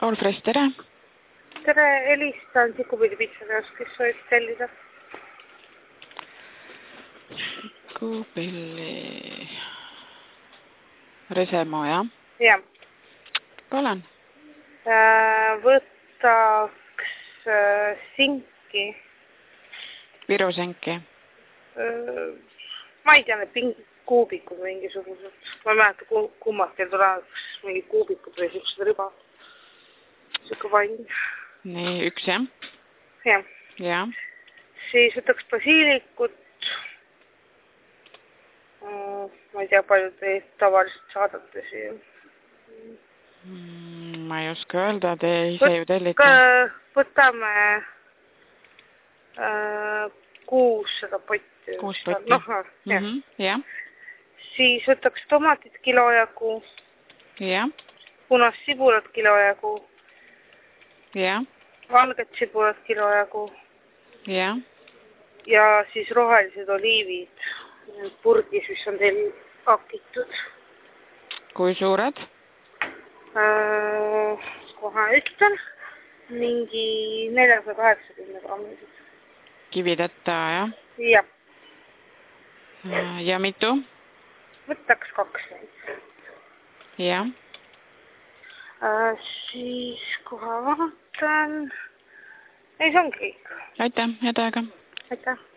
Olfres, tere! Tere, helistan Sikupilli pitsatöös, kes soovib tellida? Sikupilli... Resemo, jah? Jah. Palun. Võtaks sinki. Viru sinki? Ma ei tea, need kuubikud mingisugused. Ma ei mäleta, kummad teil tuleks mingi kuubikud või siuksed riba. Siuke vain. Nii, üks, jah? Jah. Jah. Siis võtaks basiilikut. Ma ei tea, palju te tavaliselt saadate siia. Ma ei oska öelda, te ise ju tellite. Võtame 600 potti. 6 potti. Jah. Siis võtaks tomatit kilo jagu. Jah. Punast sibulat kilo jagu. Jah. Valget sibulat kilo jagu. Jah. Ja siis rohelised oliivid purgis, mis on teil pakitud. Kui suured? Kohe ütlen. Mingi 480 grammised. Kivideta, jah? Jah. Ja mitu? Võtaks 2 neid. Jah. Siis kohe vaatan. Ei, see ongi kõik. Aitäh, head aega. Aitäh.